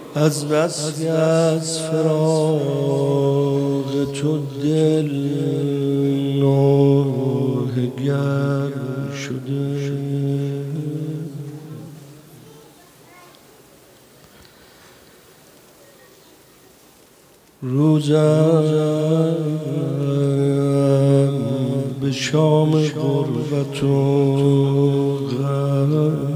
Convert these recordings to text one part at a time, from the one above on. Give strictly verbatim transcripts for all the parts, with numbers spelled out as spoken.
از بس از فراق تو دل نوحه گر شده، روزم به شام غربت و غم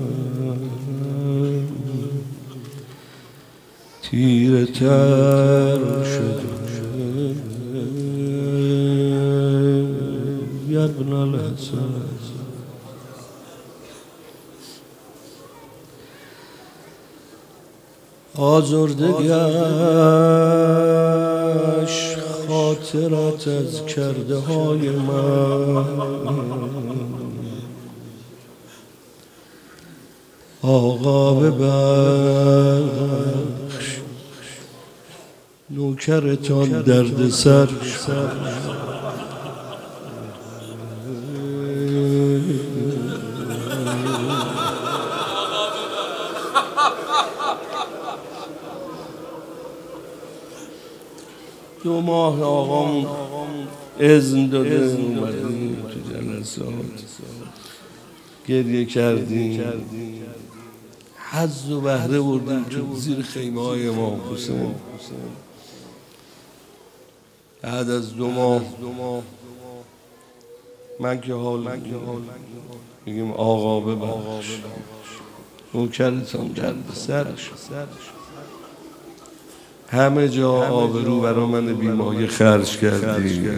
تیره تر شده. یا ابن الحسن آزرده گشت خاطرت از کرده های من، آقا ببخش نوکرتان درد سر دو ماه آقام اذن داده اومدیم تو جلسات گریه کردیم، حظ و بهره بردیم تو زیر خیمه های امام حسین. بعد از دو ماه من که حال میگیم آقا ببخش نوکرتان درد سرش، همه جا آبرو برا من بیمایه خرج کردی،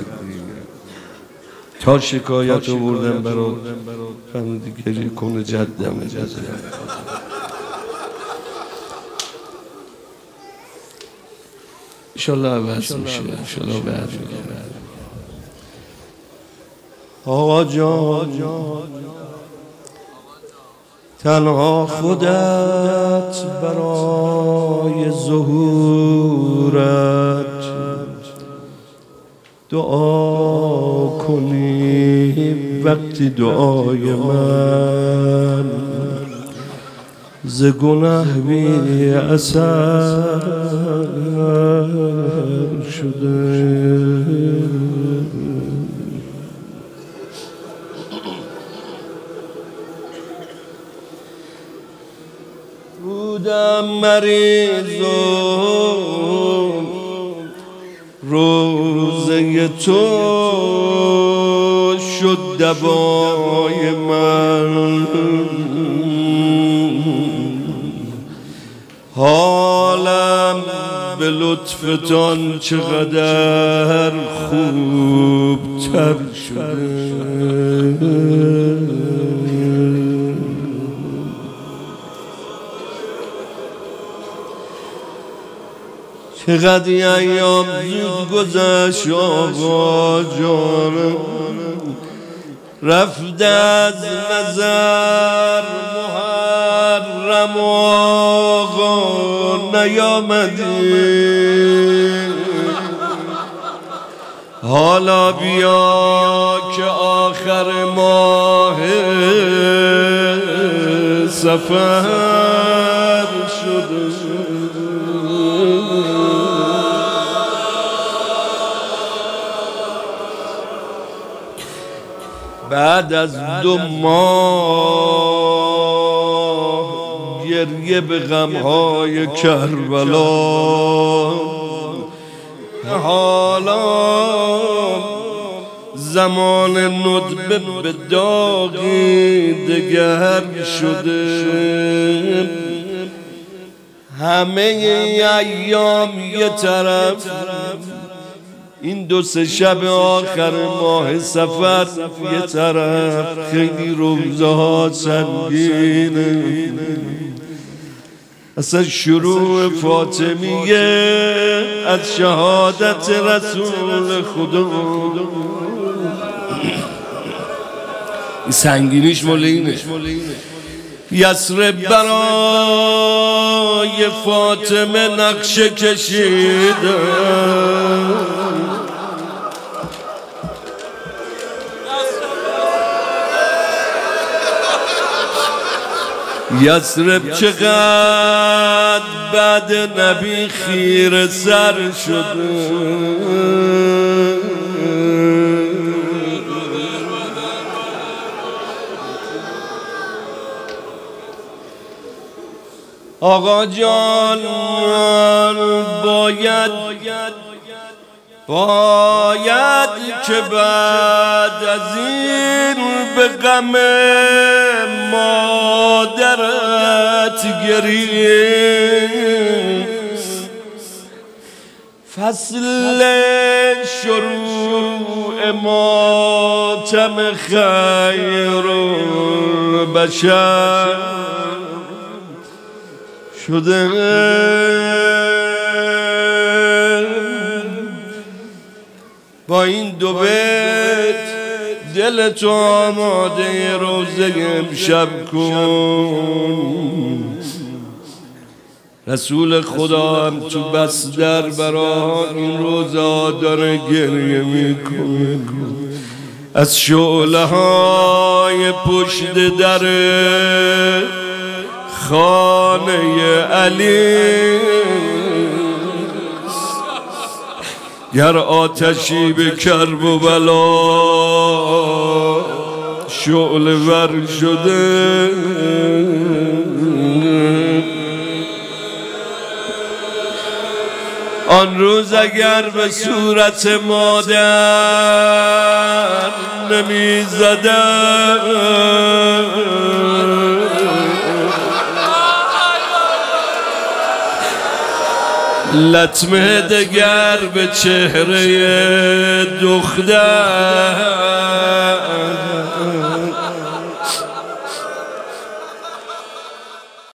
تا شکایت رو بردم برات فهمیدی گریه کنه جدم اجازه انشالله عوض میشه، انشالله برمیگرده. آقا جان تنها خودت برای ظهورت دعا کنی، وقتی دعای من ز گناه بی اثر شده. بودم مریض و روزه تو شد دوای من، حالم به لطفتان چقدر خوب تر شده. چقدر ایام زود گذشت آقا جان، رفت از نظر محرم آقا نیامدی، حالا بیا که آخر ماه سفر شده. بعد از دو ماه گریه به غمهای کربلا، حالا زمان ندبه به داغی دگر شده. همه ایام یه طرف، این دو سه شب آخر ماه سفر یه طرف، خیلی روزها سنگینه. اصلا شروع فاطمیه از شهادت رسول خدا، این سنگینیش مال اینه. یثرب برای فاطمه نقشه کشیده، یثرب چقدر بعد نبی خیر سر شده، آقا جان باید باید که بعد از این به غم مادرت گریست. فصل شروع ماتم خیر البشر شده، با این دو بیت دل تو آماده روزه امشب کن. رسول خدا هم تو بستر برای این روزا داره گریه میکنه، از شعله های پشت در خانه علی. گر آتشی به کرب و بلا شعله ور شده، آن روز اگر به صورت مادر نمی زدن، لطمه دگر به چهره دختر